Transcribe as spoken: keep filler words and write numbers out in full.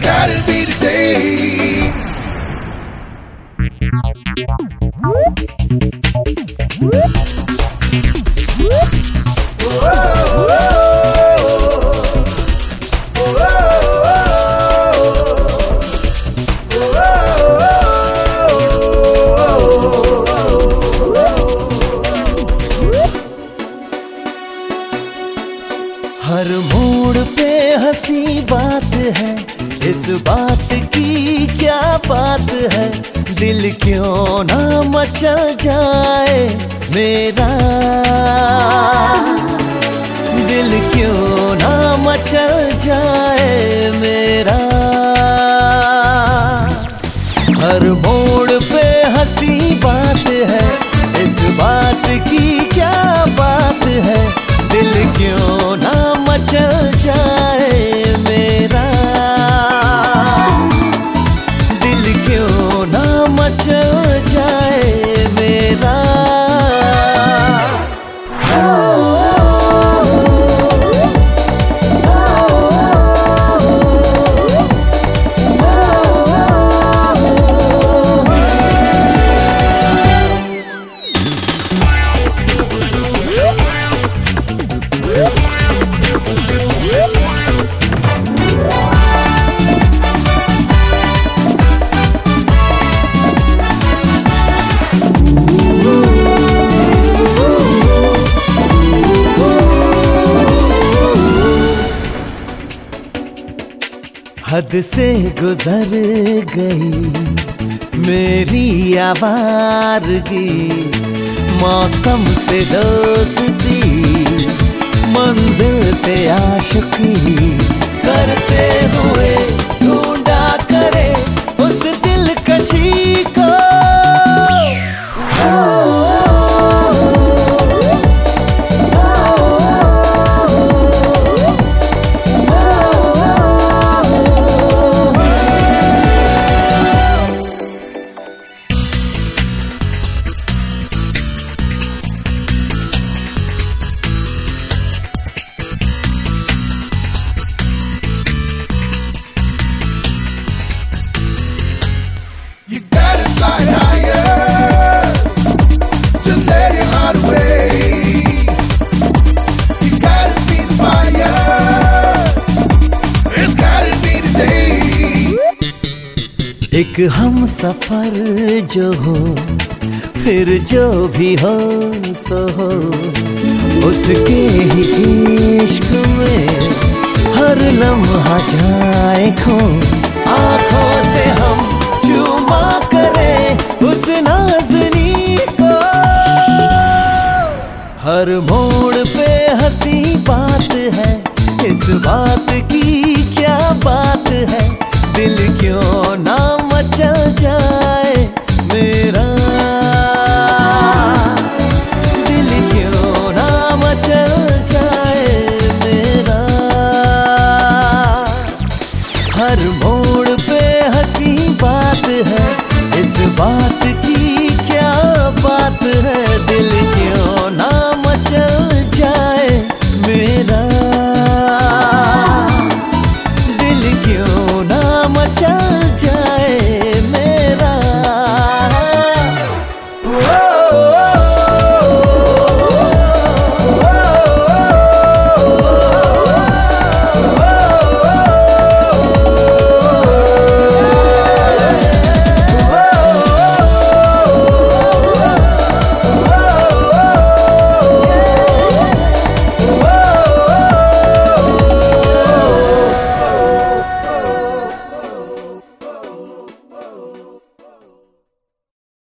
gotta be today. हर मोड़ पे हंसी बात है, इस बात की क्या बात है, दिल क्यों ना मचल जाए मेरा, दिल क्यों ना मचल जाए मेरा। हर मोड़ पे हंसी बात है, इस बात की क्या बात है, दिल क्यों ना मचल जाए मेरा, दिल क्यों ना मचल जाए मेरा। हद से गुजर गई मेरी आवारगी, मौसम से दोस्ती, मंजिल से आशिकी करते हुए ढूंढा करे उस दिलकशी को। एक हम सफर जो हो, फिर जो भी हो सो हो, उसके ही इश्क में हर लम्हा जाए खो। आंखों से हम चूमा करें उस नाज़नी को, हर मोड़ पे हंसी बात है, इस बात की क्या बात है, दिल क्यों ना मचल जाए मेरा, दिल क्यों ना मचल जाए मेरा। हर